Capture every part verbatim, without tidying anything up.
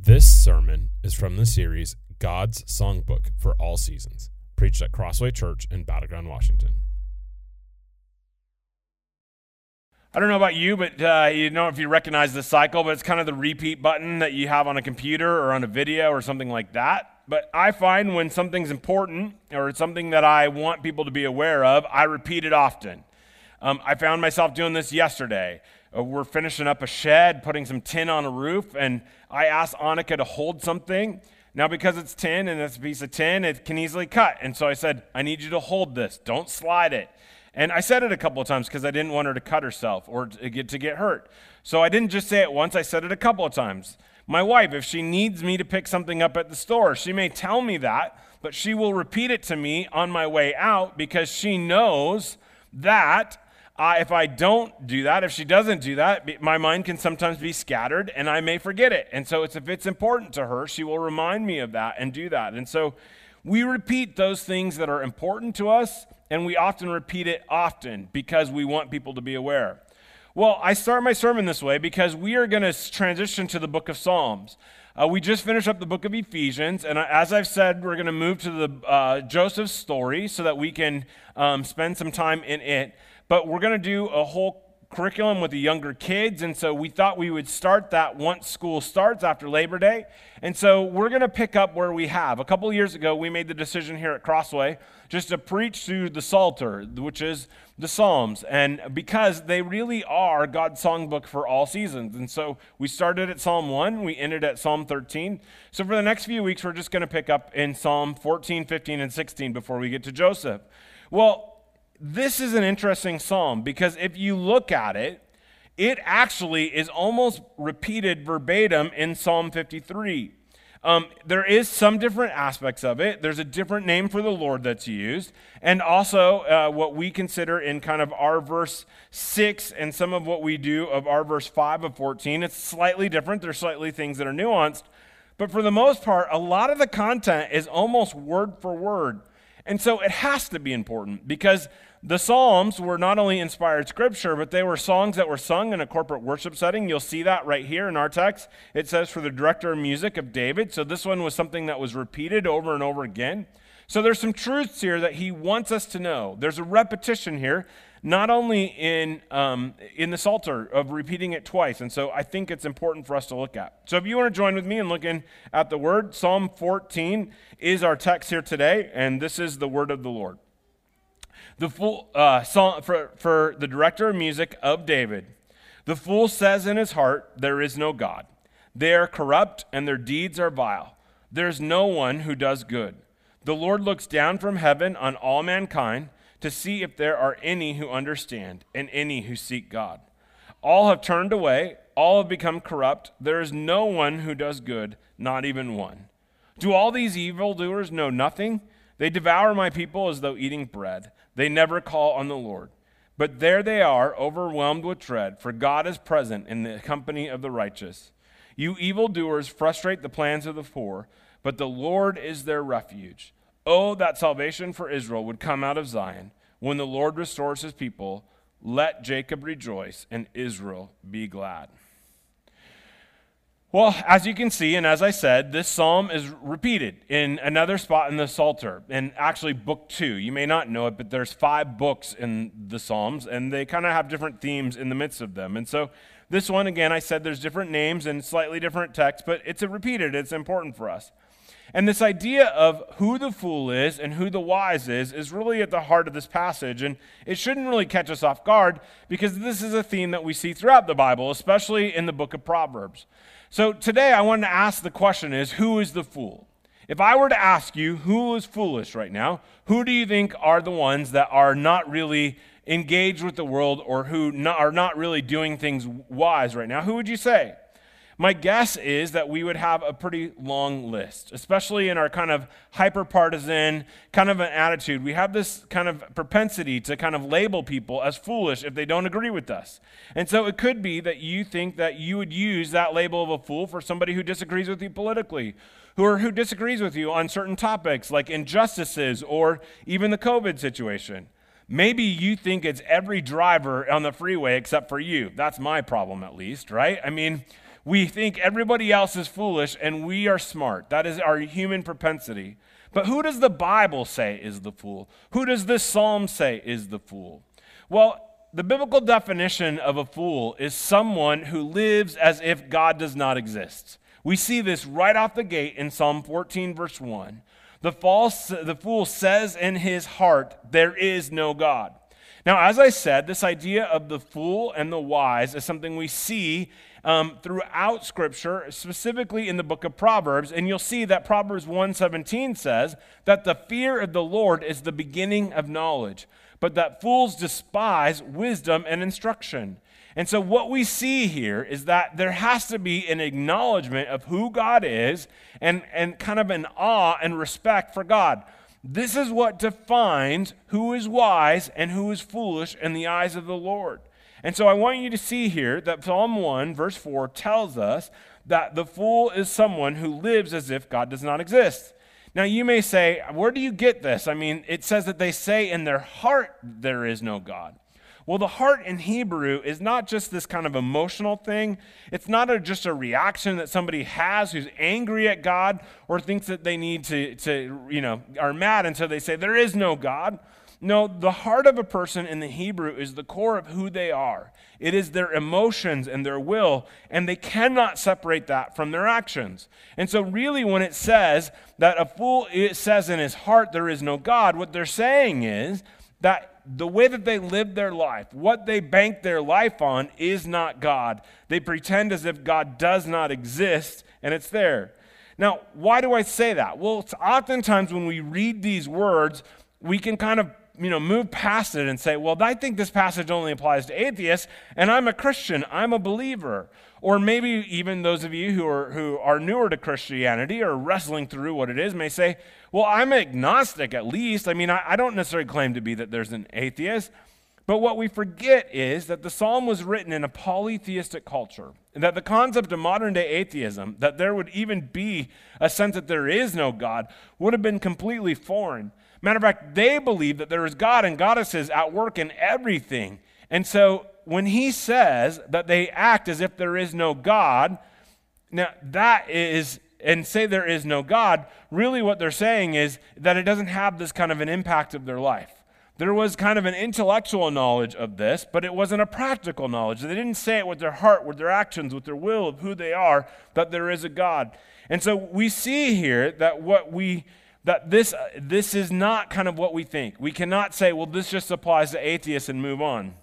This sermon is from the series God's Songbook for All Seasons, preached at Crossway Church in Battleground, Washington. I don't know about you, but uh, you know if you recognize this cycle, but it's kind of the repeat button that you have on a computer or on a video or something like that. But I find when something's important or it's something that I want people to be aware of, I repeat it often. Um, I found myself doing this yesterday. Uh, we're finishing up a shed, putting some tin on a roof, and I asked Annika to hold something. Now, because it's tin and it's a piece of tin, it can easily cut. And so I said, I need you to hold this. Don't slide it. And I said it a couple of times because I didn't want her to cut herself or to get, to get hurt. So I didn't just say it once, I said it a couple of times. My wife, if she needs me to pick something up at the store, she may tell me that, but she will repeat it to me on my way out because she knows that uh, if I don't do that, if she doesn't do that, my mind can sometimes be scattered and I may forget it. And so it's, if it's important to her, she will remind me of that and do that. And so we repeat those things that are important to us, and we often repeat it often because we want people to be aware. Well, I start my sermon this way because we are going to transition to the book of Psalms. Uh, we just finished up the book of Ephesians, and as I've said, we're going to move to the uh, Joseph's story so that we can um, spend some time in it. But we're going to do a whole curriculum with the younger kids, and so we thought we would start that once school starts after Labor Day. And so we're going to pick up where we have. A couple of years ago, we made the decision here at Crossway just to preach through the Psalter, which is the Psalms, and because they really are God's songbook for all seasons. And so we started at Psalm one, we ended at Psalm thirteen. So for the next few weeks, we're just going to pick up in Psalm fourteen, fifteen, and sixteen before we get to Joseph. Well, this is an interesting psalm because if you look at it, it actually is almost repeated verbatim in Psalm fifty-three. Um, there is some different aspects of it. There's a different name for the Lord that's used. And also uh, what we consider in kind of our verse six and some of what we do of our verse five of fourteen, it's slightly different. There's slightly things that are nuanced. But for the most part, a lot of the content is almost word for word. And so it has to be important because the Psalms were not only inspired scripture, but they were songs that were sung in a corporate worship setting. You'll see that right here in our text. It says for the director of music of David. So this one was something that was repeated over and over again. So there's some truths here that he wants us to know. There's a repetition here, not only in um, in the Psalter of repeating it twice. And so I think it's important for us to look at. So if you want to join with me in looking at the word, Psalm fourteen is our text here today, and this is the word of the Lord. The fool, uh, song for, for the director of music of David. The fool says in his heart, there is no God. They are corrupt and their deeds are vile. There is no one who does good. The Lord looks down from heaven on all mankind to see if there are any who understand and any who seek God. All have turned away. All have become corrupt. There is no one who does good, not even one. Do all these evildoers know nothing? They devour my people as though eating bread. They never call on the Lord. But there they are, overwhelmed with dread, for God is present in the company of the righteous. You evildoers frustrate the plans of the poor, but the Lord is their refuge. Oh, that salvation for Israel would come out of Zion. When the Lord restores his people, let Jacob rejoice and Israel be glad. Well, as you can see, and as I said, this psalm is repeated in another spot in the Psalter, in actually book two. You may not know it, but there's five books in the Psalms, and they kind of have different themes in the midst of them. And so this one, again, I said there's different names and slightly different text, but it's a repeated, it's important for us. And this idea of who the fool is and who the wise is is really at the heart of this passage, and it shouldn't really catch us off guard because this is a theme that we see throughout the Bible, especially in the book of Proverbs. So today I wanted to ask the question is, who is the fool? If I were to ask you who is foolish right now, who do you think are the ones that are not really engaged with the world or who not, are not really doing things wise right now? Who would you say? My guess is that we would have a pretty long list, especially in our kind of hyper-partisan kind of an attitude. We have this kind of propensity to kind of label people as foolish if they don't agree with us. And so it could be that you think that you would use that label of a fool for somebody who disagrees with you politically, who or who disagrees with you on certain topics like injustices or even the COVID situation. Maybe you think it's every driver on the freeway except for you. That's my problem, at least, right? I mean, We think everybody else is foolish and we are smart. That is our human propensity. But who does the Bible say is the fool? Who does this psalm say is the fool? Well, the biblical definition of a fool is someone who lives as if God does not exist. We see this right off the gate in Psalm fourteen, verse one. The, false, the fool says in his heart, there is no God. Now, as I said, this idea of the fool and the wise is something we see um, throughout Scripture, specifically in the book of Proverbs. And you'll see that Proverbs one seventeen says that the fear of the Lord is the beginning of knowledge, but that fools despise wisdom and instruction. And so what we see here is that there has to be an acknowledgement of who God is and, and kind of an awe and respect for God. This is what defines who is wise and who is foolish in the eyes of the Lord. And so I want you to see here that Psalm one, verse four, tells us that the fool is someone who lives as if God does not exist. Now you may say, where do you get this? I mean, it says that they say in their heart there is no God. Well, the heart in Hebrew is not just this kind of emotional thing. It's not a, just a reaction that somebody has who's angry at God or thinks that they need to, to, you know, are mad, and so they say, there is no God. No, the heart of a person in the Hebrew is the core of who they are. It is their emotions and their will, and they cannot separate that from their actions. And so really when it says that a fool it says in his heart there is no God, what they're saying is that the way that they live their life, what they bank their life on is not God. They pretend as if God does not exist, and it's there. Now, why do I say that? Well, it's oftentimes when we read these words, we can kind of you know, move past it and say, well, I think this passage only applies to atheists, and I'm a Christian, I'm a believer. Or maybe even those of you who are who are newer to Christianity or wrestling through what it is may say, well, I'm agnostic at least. I mean, I, I don't necessarily claim to be that there's an atheist. But what we forget is that the psalm was written in a polytheistic culture, and that the concept of modern-day atheism, that there would even be a sense that there is no God, would have been completely foreign. Matter of fact, they believe that there is God and goddesses at work in everything. And so when he says that they act as if there is no God, now that is, and say there is no God, really what they're saying is that it doesn't have this kind of an impact of their life. There was kind of an intellectual knowledge of this, but it wasn't a practical knowledge. They didn't say it with their heart, with their actions, with their will of who they are, that there is a God. And so we see here that what we that this this is not kind of what we think. We cannot say, well, this just applies to atheists and move on.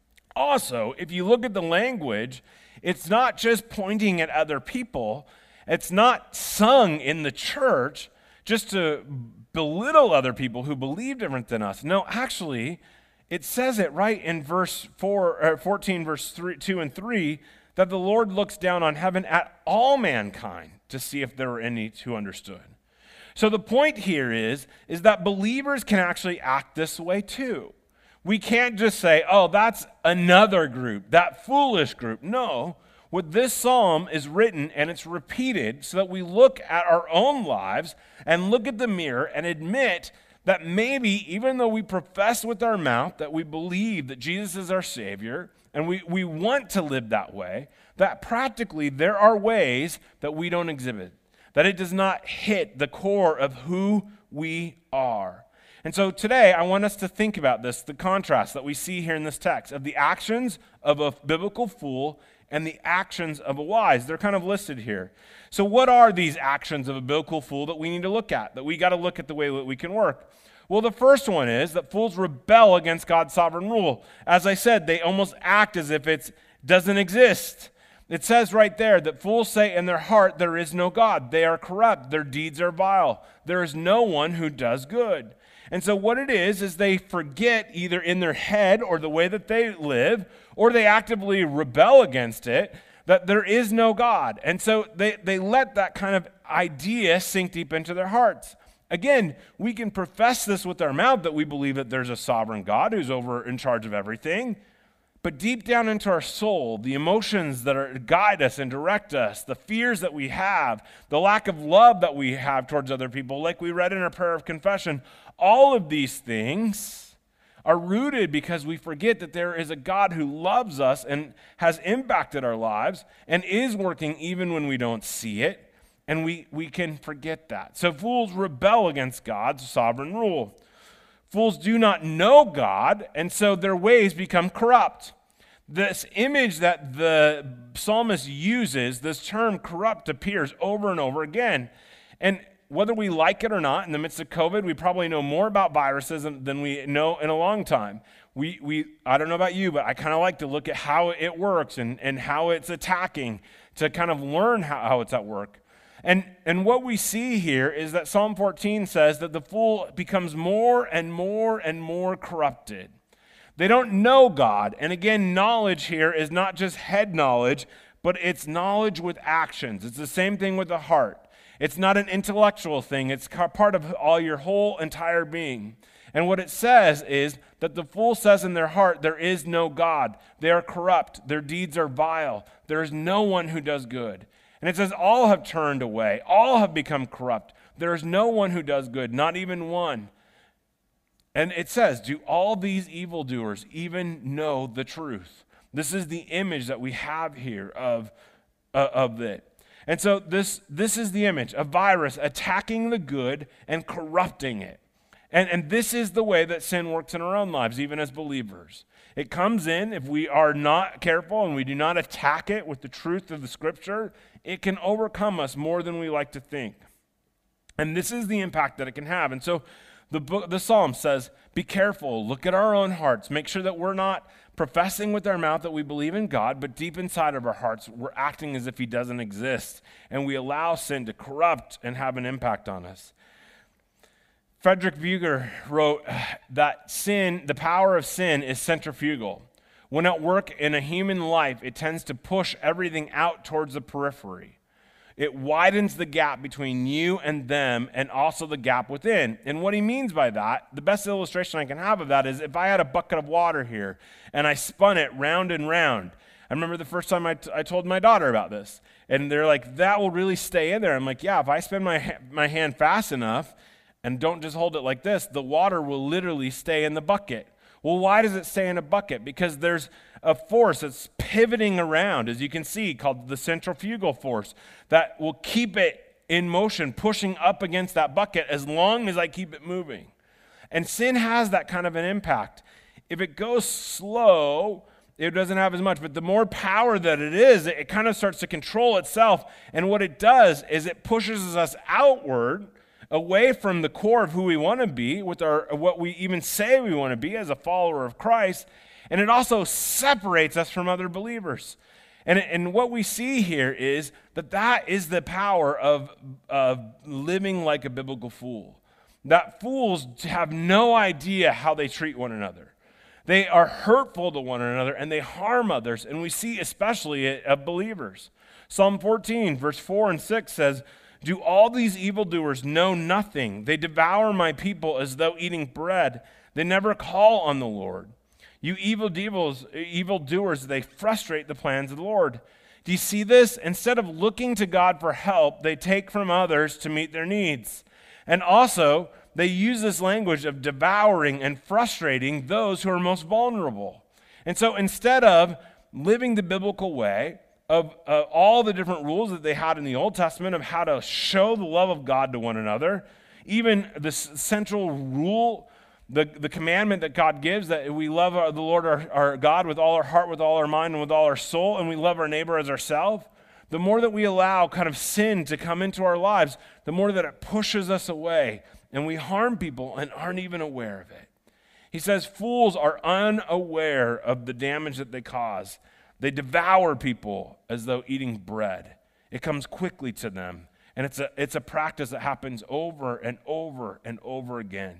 Also, if you look at the language, it's not just pointing at other people. It's not sung in the church just to belittle other people who believe different than us. No, actually, it says it right in verse four, or fourteen, verse three, two and three, that the Lord looks down on heaven at all mankind to see if there were any who understood. So the point here is, is that believers can actually act this way too. We can't just say, oh, that's another group, that foolish group. No, what this psalm is written and it's repeated so that we look at our own lives and look at the mirror and admit that maybe even though we profess with our mouth that we believe that Jesus is our Savior and we, we want to live that way, that practically there are ways that we don't exhibit, that it does not hit the core of who we are. And so today, I want us to think about this, the contrast that we see here in this text of the actions of a biblical fool and the actions of a wise. They're kind of listed here. So what are these actions of a biblical fool that we need to look at, that we got to look at the way that we can work? Well, the first one is that fools rebel against God's sovereign rule. As I said, they almost act as if it doesn't exist. It says right there that fools say in their heart, there is no God. They are corrupt. Their deeds are vile. There is no one who does good. And so what it is, is they forget either in their head or the way that they live, or they actively rebel against it, that there is no God. And so they, they let that kind of idea sink deep into their hearts. Again, we can profess this with our mouth that we believe that there's a sovereign God who's over in charge of everything. But deep down into our soul, the emotions that are, guide us and direct us, the fears that we have, the lack of love that we have towards other people, like we read in our prayer of confession, all of these things are rooted because we forget that there is a God who loves us and has impacted our lives and is working even when we don't see it, and we, we can forget that. So fools rebel against God's sovereign rule. Fools do not know God, and so their ways become corrupt. This image that the psalmist uses, this term corrupt, appears over and over again. And whether we like it or not, in the midst of COVID, we probably know more about viruses than, than we know in a long time. We, we, I don't know about you, but I kind of like to look at how it works and, and how it's attacking to kind of learn how, how it's at work. And, and what we see here is that Psalm fourteen says that the fool becomes more and more and more corrupted. They don't know God. And again, knowledge here is not just head knowledge, but it's knowledge with actions. It's the same thing with the heart. It's not an intellectual thing. It's part of all your whole entire being. And what it says is that the fool says in their heart, there is no God. They are corrupt. Their deeds are vile. There is no one who does good. And it says all have turned away. All have become corrupt. There is no one who does good, not even one. And it says, do all these evildoers even know the truth? This is the image that we have here of, uh, of it. And so this, this is the image, a virus attacking the good and corrupting it. And, and this is the way that sin works in our own lives, even as believers. It comes in, if we are not careful and we do not attack it with the truth of the Scripture, it can overcome us more than we like to think. And this is the impact that it can have. And so the book, the Psalm says, be careful, look at our own hearts, make sure that we're not professing with our mouth that we believe in God, but deep inside of our hearts, we're acting as if he doesn't exist, and we allow sin to corrupt and have an impact on us. Frederick Buehler wrote that sin, the power of sin is centrifugal. When at work in a human life, it tends to push everything out towards the periphery. It widens the gap between you and them and also the gap within. And what he means by that, the best illustration I can have of that is if I had a bucket of water here and I spun it round and round. I remember the first time I, t- I told my daughter about this. And they're like, that will really stay in there. I'm like, yeah, if I spin my, ha- my hand fast enough and don't just hold it like this, the water will literally stay in the bucket. Well, why does it stay in a bucket? Because there's a force that's pivoting around, as you can see, called the centrifugal force, that will keep it in motion, pushing up against that bucket as long as I keep it moving. And sin has that kind of an impact. If it goes slow, it doesn't have as much, but the more power that it is, it kind of starts to control itself. And what it does is it pushes us outward, away from the core of who we want to be, with our what we even say we want to be as a follower of Christ, and it also separates us from other believers. And, and what we see here is that that is the power of, of living like a biblical fool. That fools have no idea how they treat one another. They are hurtful to one another, and they harm others, and we see especially of believers. Psalm fourteen, verse four and six says, do all these evildoers know nothing? They devour my people as though eating bread. They never call on the Lord. You evil devils, evildoers, they frustrate the plans of the Lord. Do you see this? Instead of looking to God for help, they take from others to meet their needs. And also, they use this language of devouring and frustrating those who are most vulnerable. And so instead of living the biblical way, of uh, all the different rules that they had in the Old Testament of how to show the love of God to one another, even the s- central rule, the, the commandment that God gives that we love our, the Lord our, our God with all our heart, with all our mind, and with all our soul, and we love our neighbor as ourselves, the more that we allow kind of sin to come into our lives, the more that it pushes us away, and we harm people and aren't even aware of it. He says fools are unaware of the damage that they cause. They devour people as though eating bread. It comes quickly to them. And it's a, it's a practice that happens over and over and over again.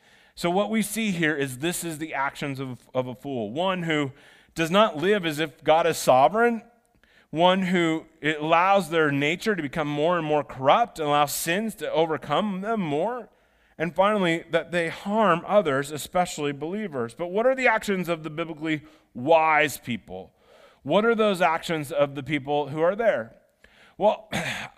So what we see here is this is the actions of, of a fool. One who does not live as if God is sovereign. One who it allows their nature to become more and more corrupt and allows sins to overcome them more. And finally, that they harm others, especially believers. But what are the actions of the biblically wise people? What are those actions of the people who are there? Well,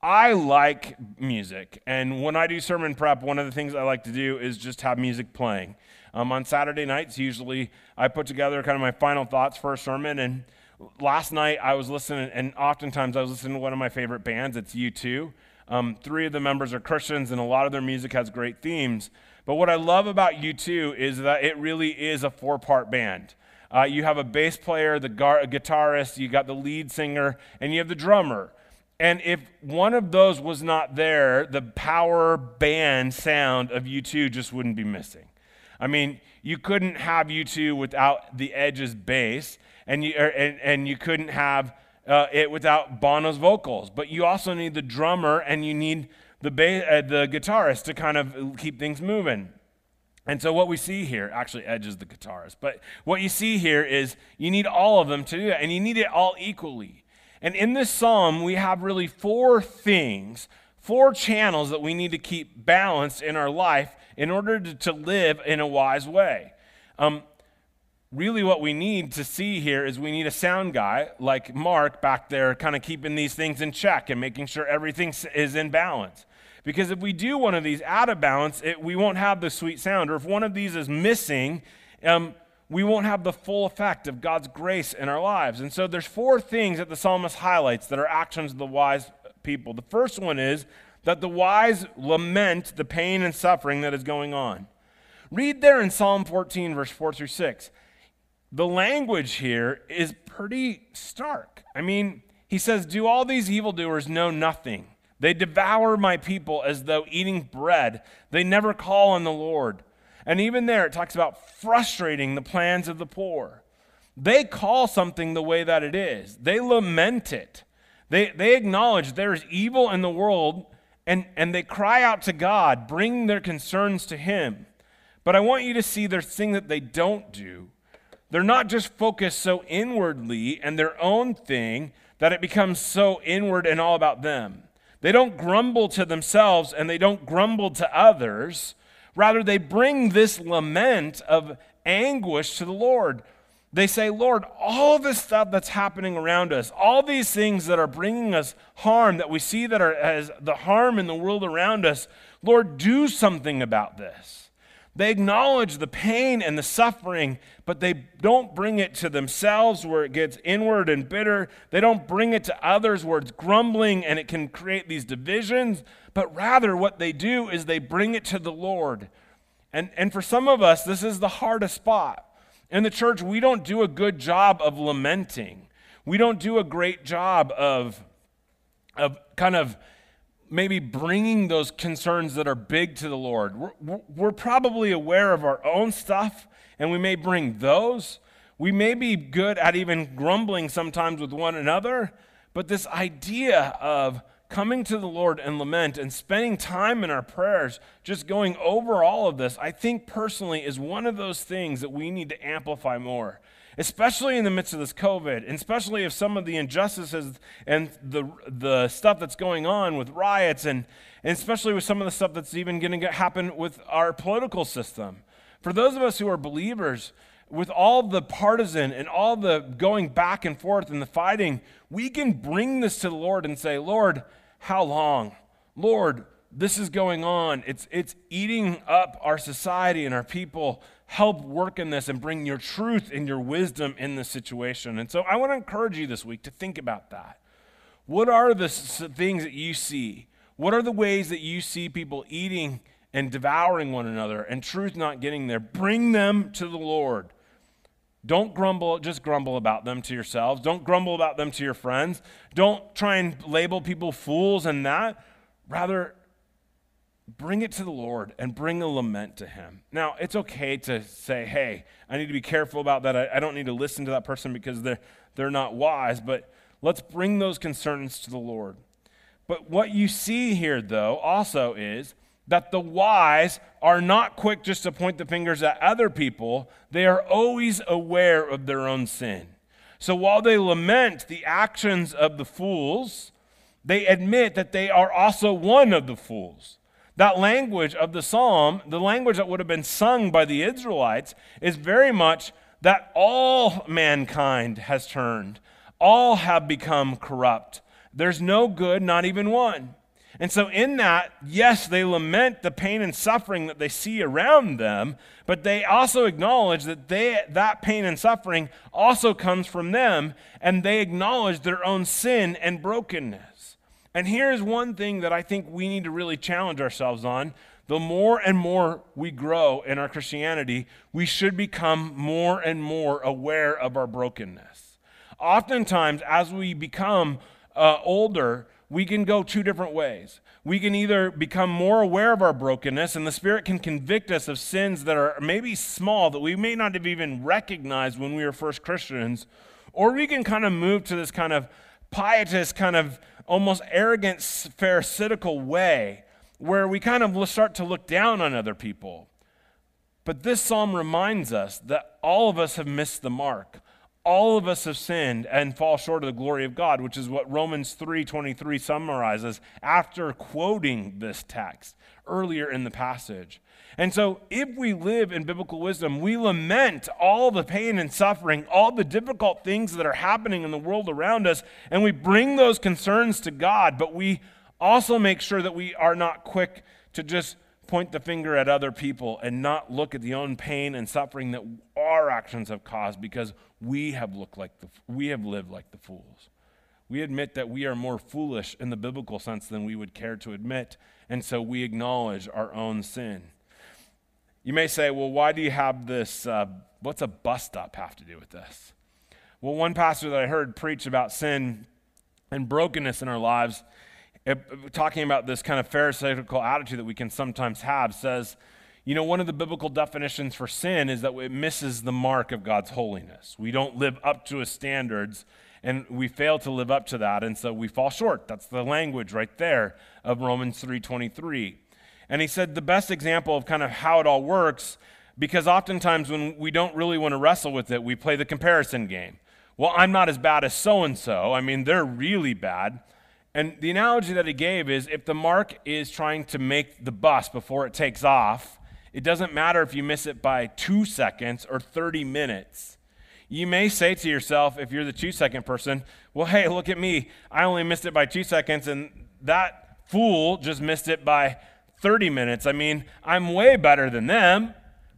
I like music, and when I do sermon prep, one of the things I like to do is just have music playing. Um, on Saturday nights, usually I put together kind of my final thoughts for a sermon, and last night I was listening, and oftentimes I was listening to one of my favorite bands. It's U two. Um, three of the members are Christians, and a lot of their music has great themes. But what I love about U two is that it really is a four-part band. Uh, you have a bass player, the gar- a guitarist, you got the lead singer, and you have the drummer. And if one of those was not there, the power band sound of U two just wouldn't be missing. I mean, you couldn't have U two without the Edge's bass, and you er, and, and you couldn't have uh, it without Bono's vocals. But you also need the drummer, and you need the ba- uh, the guitarist to kind of keep things moving. And so what we see here, actually Edge is the guitarist, but what you see here is you need all of them to do that, and you need it all equally. And in this psalm, we have really four things, four channels that we need to keep balanced in our life in order to, to live in a wise way. Um, really what we need to see here is we need a sound guy like Mark back there kind of keeping these things in check and making sure everything is in balance. Because if we do one of these out of balance, it, we won't have the sweet sound. Or if one of these is missing, um, we won't have the full effect of God's grace in our lives. And so there's four things that the psalmist highlights that are actions of the wise people. The first one is that the wise lament the pain and suffering that is going on. Read there in Psalm fourteen, verse four through six. The language here is pretty stark. I mean, he says, "Do all these evildoers know nothing? They devour my people as though eating bread. They never call on the Lord." And even there, it talks about frustrating the plans of the poor. They call something the way that it is. They lament it. They, they acknowledge there is evil in the world, and, and they cry out to God, bring their concerns to him. But I want you to see there's things that they don't do. They're not just focused so inwardly and their own thing that it becomes so inward and all about them. They don't grumble to themselves, and they don't grumble to others. Rather, they bring this lament of anguish to the Lord. They say, "Lord, all this stuff that's happening around us, all these things that are bringing us harm, that we see that are as the harm in the world around us, Lord, do something about this." They acknowledge the pain and the suffering, but they don't bring it to themselves where it gets inward and bitter. They don't bring it to others where it's grumbling and it can create these divisions. But rather what they do is they bring it to the Lord. And, and for some of us, this is the hardest spot. In the church, we don't do a good job of lamenting. We don't do a great job of, of kind of maybe bringing those concerns that are big to the Lord. We're, we're probably aware of our own stuff, and we may bring those. We may be good at even grumbling sometimes with one another, but this idea of coming to the Lord and lament and spending time in our prayers, just going over all of this, I think personally is one of those things that we need to amplify more. Especially in the midst of this COVID, and especially if some of the injustices and the the stuff that's going on with riots, and, and especially with some of the stuff that's even going to happen with our political system. For those of us who are believers, with all the partisan and all the going back and forth and the fighting, we can bring this to the Lord and say, "Lord, how long? Lord, this is going on. It's it's eating up our society and our people. Help work in this and bring your truth and your wisdom in this situation." And so I want to encourage you this week to think about that. What are the things that you see? What are the ways that you see people eating and devouring one another and truth not getting there? Bring them to the Lord. Don't grumble, just grumble about them to yourselves. Don't grumble about them to your friends. Don't try and label people fools and that. Rather, bring it to the Lord and bring a lament to him. Now, it's okay to say, "Hey, I need to be careful about that. I, I don't need to listen to that person because they're, they're not wise." But let's bring those concerns to the Lord. But what you see here, though, also is that the wise are not quick just to point the fingers at other people. They are always aware of their own sin. So while they lament the actions of the fools, they admit that they are also one of the fools. That language of the psalm, the language that would have been sung by the Israelites, is very much that all mankind has turned. All have become corrupt. There's no good, not even one. And so in that, yes, they lament the pain and suffering that they see around them, but they also acknowledge that they, that pain and suffering also comes from them, and they acknowledge their own sin and brokenness. And here's one thing that I think we need to really challenge ourselves on. The more and more we grow in our Christianity, we should become more and more aware of our brokenness. Oftentimes, as we become uh, older, we can go two different ways. We can either become more aware of our brokenness, and the Spirit can convict us of sins that are maybe small, that we may not have even recognized when we were first Christians, or we can kind of move to this kind of pietist, kind of almost arrogant, pharisaical way, where we kind of start to look down on other people. But this psalm reminds us that all of us have missed the mark. All of us have sinned and fall short of the glory of God, which is what Romans three twenty-three summarizes after quoting this text earlier in the passage. And so if we live in biblical wisdom, we lament all the pain and suffering, all the difficult things that are happening in the world around us, and we bring those concerns to God, but we also make sure that we are not quick to just point the finger at other people and not look at the own pain and suffering that our actions have caused, because we have looked like the we have lived like the fools. We admit that we are more foolish in the biblical sense than we would care to admit, and so we acknowledge our own sin. You may say, well, why do you have this, uh, what's a bus stop have to do with this? Well, one pastor that I heard preach about sin and brokenness in our lives, talking about this kind of pharisaical attitude that we can sometimes have, says, you know, one of the biblical definitions for sin is that it misses the mark of God's holiness. We don't live up to his standards, and we fail to live up to that, and so we fall short. That's the language right there of Romans three twenty-three. And he said the best example of kind of how it all works, because oftentimes when we don't really want to wrestle with it, we play the comparison game. Well, I'm not as bad as so-and-so. I mean, they're really bad. And the analogy that he gave is, if the mark is trying to make the bus before it takes off, it doesn't matter if you miss it by two seconds or thirty minutes. You may say to yourself, if you're the two-second person, well, hey, look at me. I only missed it by two seconds, and that fool just missed it by thirty minutes. I mean, I'm way better than them.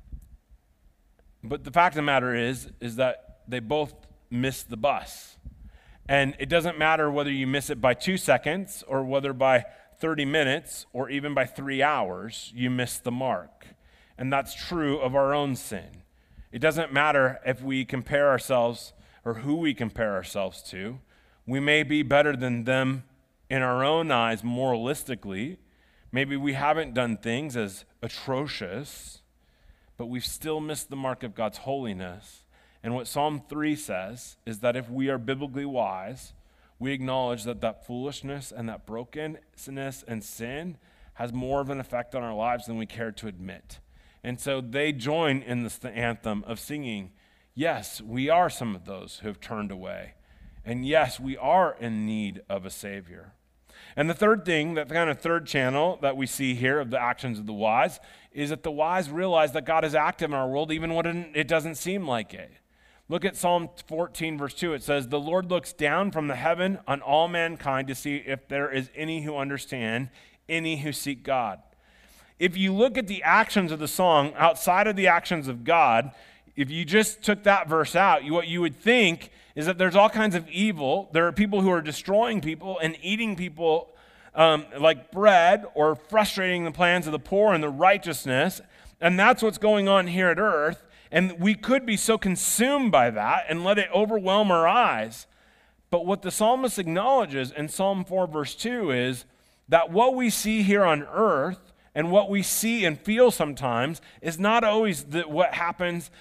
But the fact of the matter is, is that they both missed the bus. And it doesn't matter whether you miss it by two seconds or whether by thirty minutes or even by three hours, you miss the mark. And that's true of our own sin. It doesn't matter if we compare ourselves or who we compare ourselves to. We may be better than them in our own eyes moralistically. Maybe we haven't done things as atrocious, but we've still missed the mark of God's holiness. And what Psalm three says is that if we are biblically wise, we acknowledge that that foolishness and that brokenness and sin has more of an effect on our lives than we care to admit. And so they join in this anthem of singing, yes, we are some of those who have turned away. And yes, we are in need of a Savior. And the third thing, that kind of third channel that we see here of the actions of the wise, is that the wise realize that God is active in our world even when it doesn't seem like it. Look at Psalm fourteen, verse two. It says, the Lord looks down from the heaven on all mankind to see if there is any who understand, any who seek God. If you look at the actions of the song outside of the actions of God, if you just took that verse out, you, what you would think is that there's all kinds of evil. There are people who are destroying people and eating people um, like bread, or frustrating the plans of the poor and the righteousness. And that's what's going on here at earth. And we could be so consumed by that and let it overwhelm our eyes. But what the psalmist acknowledges in Psalm four, verse two is that what we see here on earth and what we see and feel sometimes is not always the, what happens,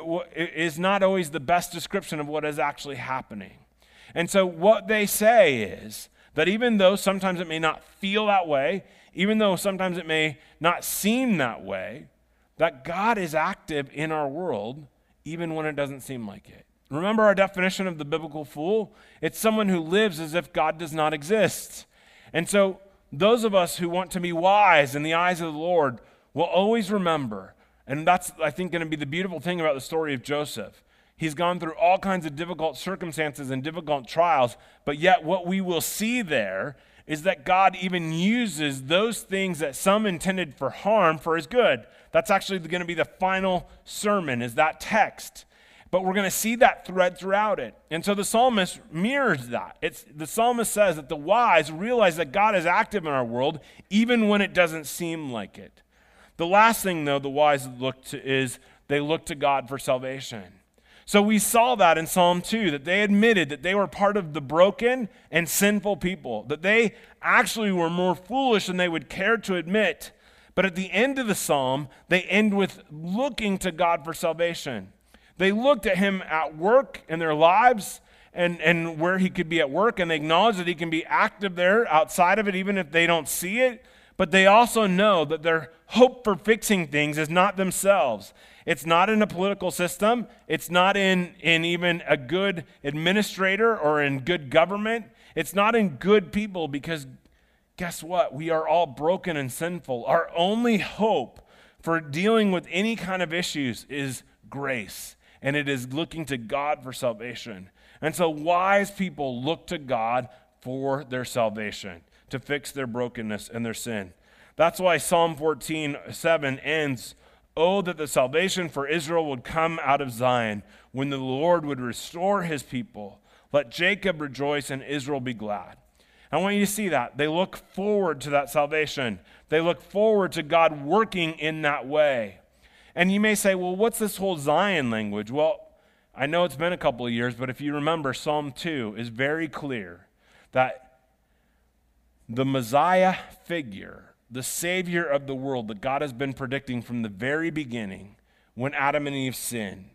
is not always the best description of what is actually happening. And so what they say is that even though sometimes it may not feel that way, even though sometimes it may not seem that way, that God is active in our world even when it doesn't seem like it. Remember our definition of the biblical fool? It's someone who lives as if God does not exist. And so those of us who want to be wise in the eyes of the Lord will always remember, and that's, I think, going to be the beautiful thing about the story of Joseph. He's gone through all kinds of difficult circumstances and difficult trials, but yet what we will see there is that God even uses those things that some intended for harm for his good. That's actually going to be the final sermon, is that text. But we're going to see that thread throughout it. And so the psalmist mirrors that. It's, the psalmist says that the wise realize that God is active in our world, even when it doesn't seem like it. The last thing, though, the wise look to is they look to God for salvation. So we saw that in Psalm two, that they admitted that they were part of the broken and sinful people, that they actually were more foolish than they would care to admit. But at the end of the psalm, they end with looking to God for salvation. They looked at him at work in their lives and, and where he could be at work, and they acknowledge that he can be active there outside of it, even if they don't see it. But they also know that their hope for fixing things is not themselves. It's not in a political system. It's not in, in even a good administrator or in good government. It's not in good people, because guess what? We are all broken and sinful. Our only hope for dealing with any kind of issues is grace. And it is looking to God for salvation. And so wise people look to God for their salvation, to fix their brokenness and their sin. That's why Psalm fourteen seven ends, "Oh, that the salvation for Israel would come out of Zion, when the Lord would restore his people. Let Jacob rejoice and Israel be glad." I want you to see that. They look forward to that salvation. They look forward to God working in that way. And you may say, well, what's this whole Zion language? Well, I know it's been a couple of years, but if you remember, Psalm two is very clear that the Messiah figure, the Savior of the world that God has been predicting from the very beginning, when Adam and Eve sinned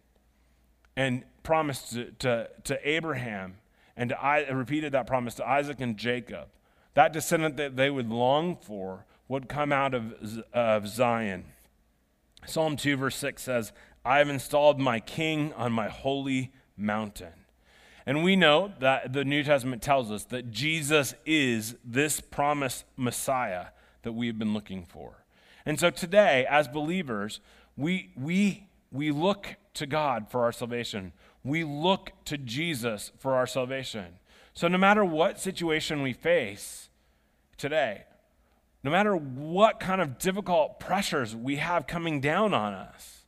and promised to, to, to Abraham and to, I repeated that promise to Isaac and Jacob, that descendant that they would long for would come out of, of Zion. Psalm two verse six says, "I have installed my king on my holy mountain." And we know that the New Testament tells us that Jesus is this promised Messiah that we have been looking for. And so today, as believers, we, we, we look to God for our salvation. We look to Jesus for our salvation. So no matter what situation we face today, no matter what kind of difficult pressures we have coming down on us,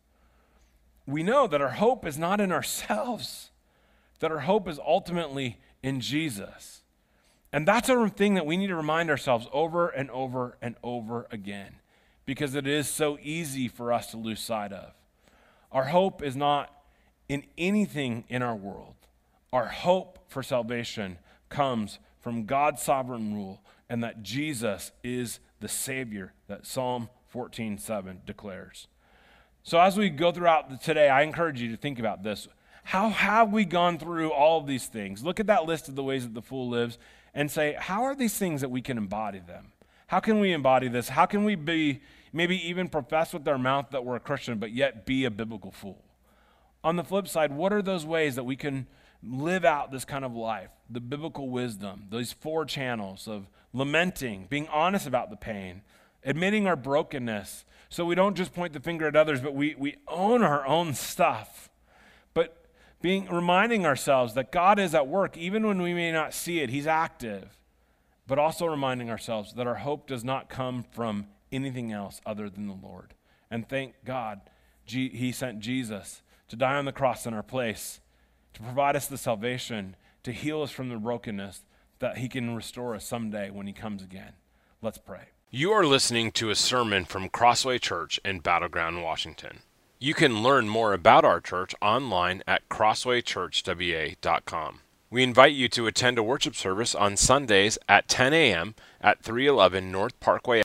we know that our hope is not in ourselves, that our hope is ultimately in Jesus. And that's a thing that we need to remind ourselves over and over and over again, because it is so easy for us to lose sight of. Our hope is not in anything in our world. Our hope for salvation comes from God's sovereign rule, and that Jesus is the Savior that Psalm fourteen seven declares. So as we go throughout today, I encourage you to think about this. How have we gone through all of these things? Look at that list of the ways that the fool lives and say, how are these things that we can embody them? How can we embody this? How can we be, maybe even profess with our mouth that we're a Christian, but yet be a biblical fool? On the flip side, what are those ways that we can live out this kind of life? The biblical wisdom, those four channels of lamenting, being honest about the pain, admitting our brokenness, so we don't just point the finger at others, but we, we own our own stuff. But being reminding ourselves that God is at work, even when we may not see it, he's active. But also reminding ourselves that our hope does not come from anything else other than the Lord. And thank God, G- he sent Jesus to die on the cross in our place, to provide us the salvation, to heal us from the brokenness, that he can restore us someday when he comes again. Let's pray. You are listening to a sermon from Crossway Church in Battleground, Washington. You can learn more about our church online at crossway church w a dot com. We invite you to attend a worship service on Sundays at ten a.m. at three eleven North Parkway